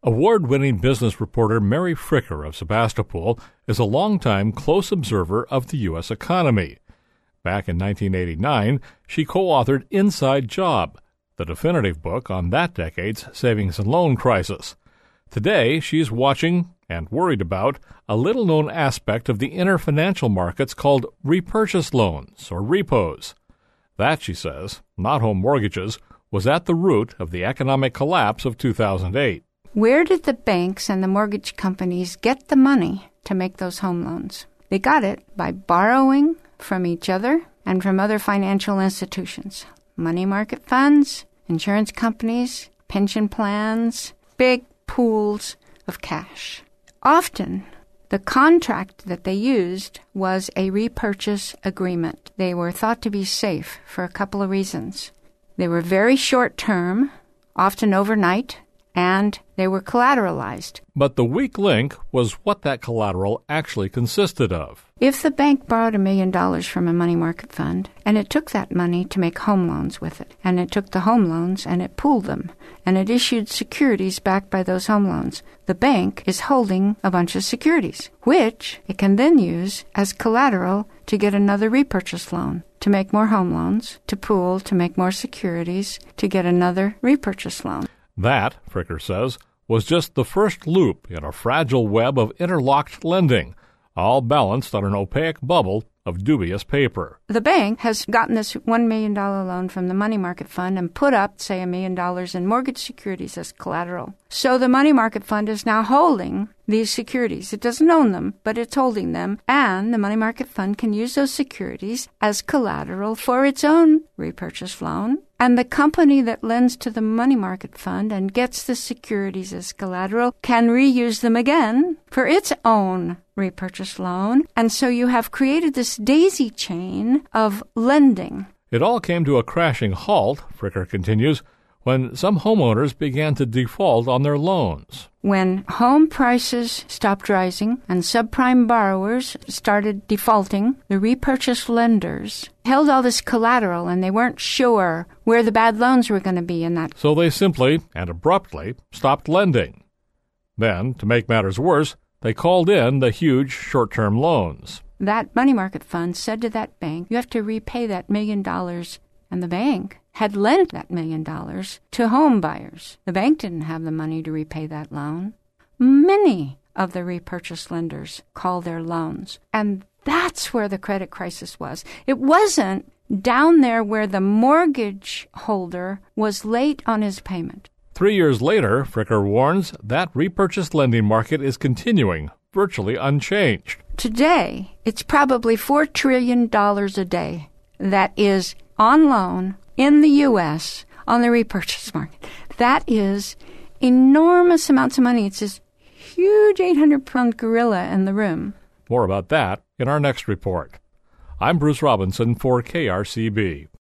Award-winning business reporter Mary Fricker of Sebastopol is a longtime close observer of the U.S. economy. Back in 1989, she co-authored Inside Job, the definitive book on that decade's savings and loan crisis. Today, she's watching and worried about a little-known aspect of the inner financial markets called repurchase loans, or repos. That, she says, not home mortgages, was at the root of the economic collapse of 2008. Where did the banks and the mortgage companies get the money to make those home loans? They got it by borrowing from each other and from other financial institutions. Money market funds, insurance companies, pension plans, big pools of cash. Often, the contract that they used was a repurchase agreement. They were thought to be safe for a couple of reasons. They were very short term, often overnight, and they were collateralized. But the weak link was what that collateral actually consisted of. If the bank borrowed $1 million from a money market fund, and it took that money to make home loans with it, and it took the home loans and it pooled them, and it issued securities backed by those home loans, the bank is holding a bunch of securities, which it can then use as collateral to get another repurchase loan, to make more home loans, to pool, to make more securities, to get another repurchase loan. That, Fricker says, was just the first loop in a fragile web of interlocked lending, all balanced on an opaque bubble of dubious paper. The bank has gotten this $1 million loan from the money market fund and put up, say, $1 million in mortgage securities as collateral. So the money market fund is now holding these securities. It doesn't own them, but it's holding them, and the money market fund can use those securities as collateral for its own repurchase loan. And the company that lends to the money market fund and gets the securities as collateral can reuse them again for its own repurchase loan. And so you have created this daisy chain of lending. It all came to a crashing halt, Fricker continues, when some homeowners began to default on their loans. When home prices stopped rising and subprime borrowers started defaulting, the repurchase lenders held all this collateral and they weren't sure where the bad loans were going to be in that. So they simply and abruptly stopped lending. Then, to make matters worse, they called in the huge short-term loans. That money market fund said to that bank, you have to repay that $1 million, and the bank had lent that $1 million to home buyers. The bank didn't have the money to repay that loan. Many of the repurchase lenders called their loans. And that's where the credit crisis was. It wasn't down there where the mortgage holder was late on his payment. 3 years later, Fricker warns, that repurchase lending market is continuing, virtually unchanged. Today, it's probably $4 trillion a day that is on loan in the U.S. on the repurchase market. That is enormous amounts of money. It's this huge 800-pound gorilla in the room. More about that in our next report. I'm Bruce Robinson for KRCB.